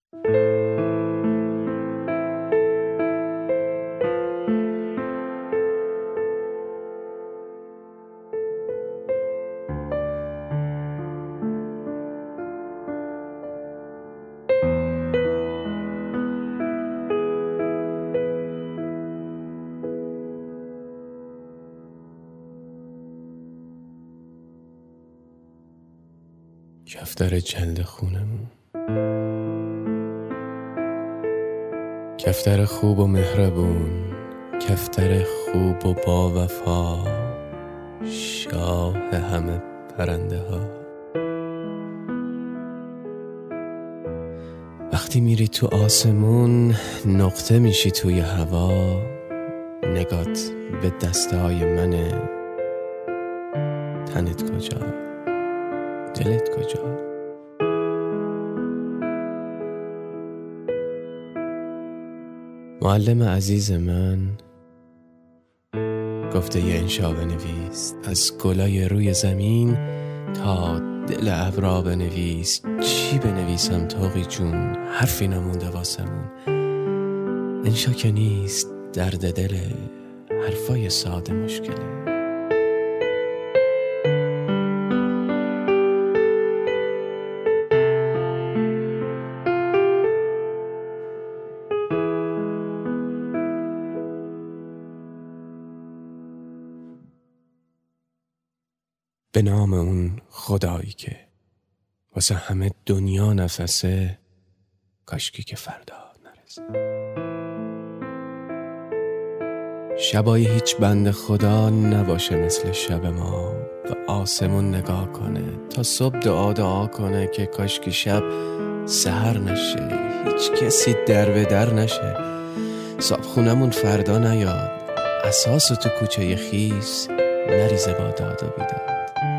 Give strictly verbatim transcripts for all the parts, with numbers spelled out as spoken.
کفتر جلد خونمون، کفتر خوب و مهربون، کفتر خوب و با وفا، شاه همه پرنده ها. وقتی میری تو آسمون نقطه میشی توی هوا، نگات به دستای منه. تنت کجا؟ دلت کجا؟ معلم عزیز من گفته یه انشا بنویس، از گلای روی زمین تا دل ابرا بنویس. چی بنویسم طاقی جون؟ حرفی نمونده واسمون. انشا که نیست، درد دله، حرفای ساده مشکله. به نام اون خدایی که واسه همه دنیا نفسه، کاشکی که فردا نرسه. شبای هیچ بند خدا نباشه مثل شب ما، به آسمون نگاه کنه تا صبح دعا دعا کنه که کاشکی شب سحر نشه، هیچ کسی در به در نشه. صاحب خونمون فردا نیاد، اساسو تو کوچه خیس نریزه با داد و بیداد.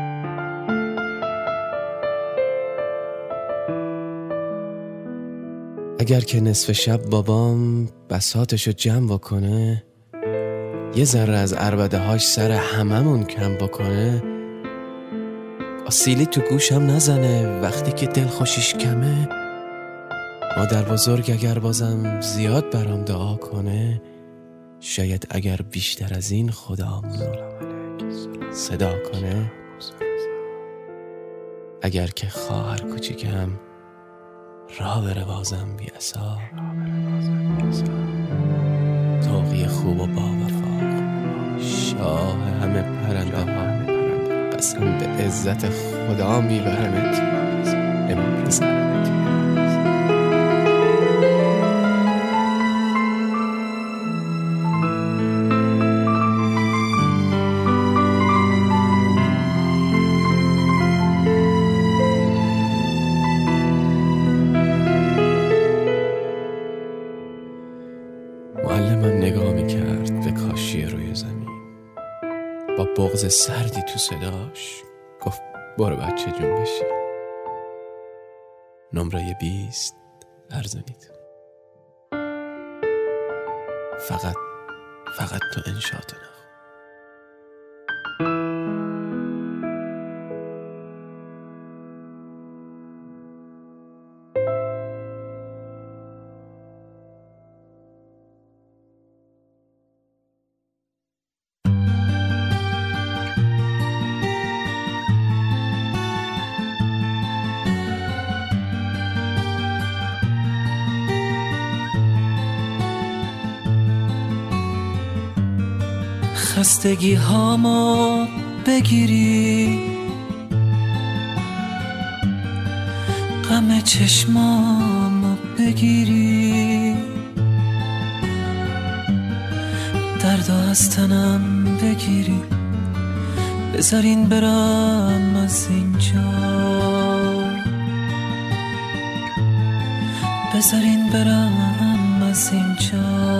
اگر که نصف شب بابام بساطشو جمع بکنه، یه ذره از عربده هاش سر هممون کم بکنه، آسیلی تو گوشم نزنه وقتی که دل خوشیش کمه. مادر بزرگ اگر بازم زیاد برام دعا کنه، شاید اگر بیشتر از این خدامون صدا کنه. اگر که خواهر کوچیکم راه بره بازم بی اثار، طاقی خوب و با وفا، شاه همه پرنده ها، قسم به عزت خدا میبرمت، نمیپسرمت. معلمم نگاه میکرد به کاشی روی زمین، با بغض سردی تو صداش گفت برو بچه جون بشی. نمره بیست ارزانید، فقط فقط تو انشاءت نخون. خستگی هامو بگیری، غم چشمامو بگیری، دردو از تنم بگیری، بذارین برم از اینجا، بذارین برم از اینجا.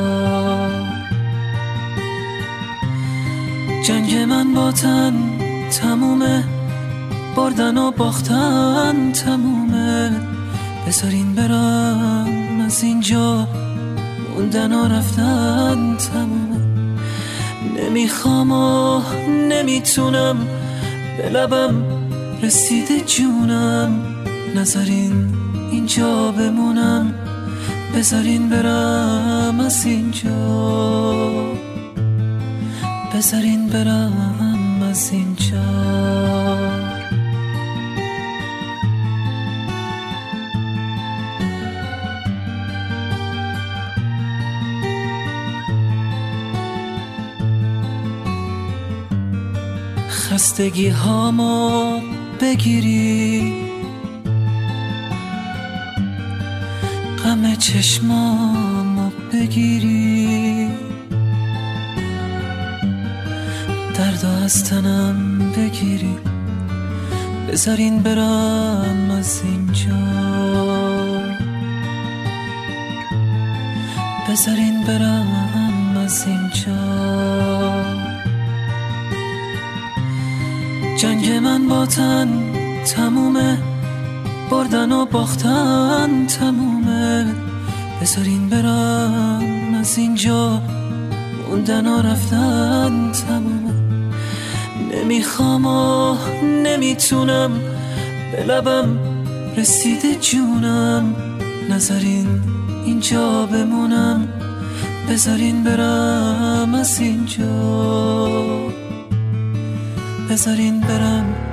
جنگ من با تن تمومه، بردن و باختن تمومه، بذارین برم از اینجا، موندن و رفتن تمومه. نمیخوام و نمیتونم، به لبم رسیده جونم، نذارین اینجا بمونم، بذارین برم از اینجا، بذارین برم از اینجا. خستگی هامو بگیری، غم چشمامو بگیری، درد از تنم بگیری، بذارین برم از اینجا، بذارین برم از اینجا. جنگ من با تن تمومه، بردن و باختن تمومه، بذارین برم از اینجا، موندن و رفتن تمومه. نمیخوام و نمیتونم، به لبم رسیده جونم، نذارین اینجا بمونم، بذارین برم از اینجا، بذارین برم